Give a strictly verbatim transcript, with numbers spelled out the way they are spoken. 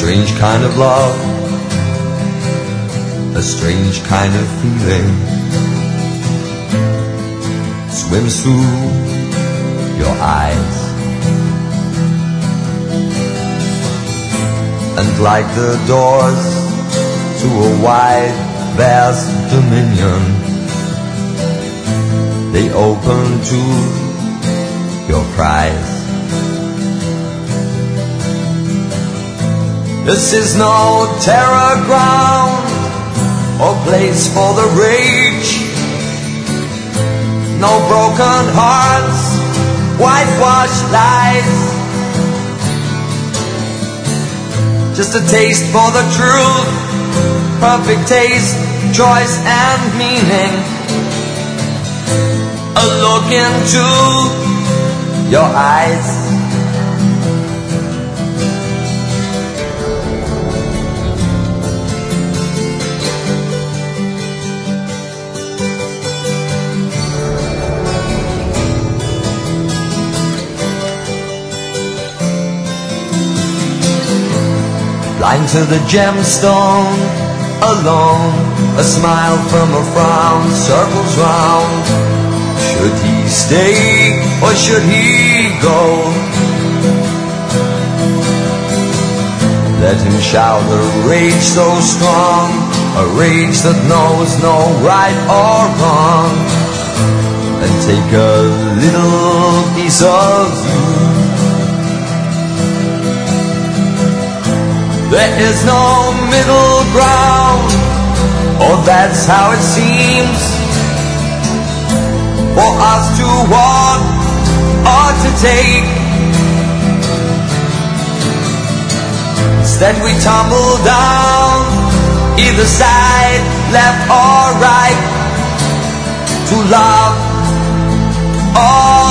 strange kind of love, a strange kind of feeling swims through your eyes. And like the doors to a wide, vast dominion, they open to your cries. This is no terror ground or place for the rage. No broken hearts, whitewashed lies. Just a taste for the truth, perfect taste, choice and meaning. A look into your eyes. Blind to the gemstone, alone, a smile from a frown circles round. Should he stay or should he go? Let him shout a rage so strong, a rage that knows no right or wrong, and take a little piece of you. There is no middle ground, or that's how it seems, for us to want or to take. Instead we tumble down, either side, left or right, to love or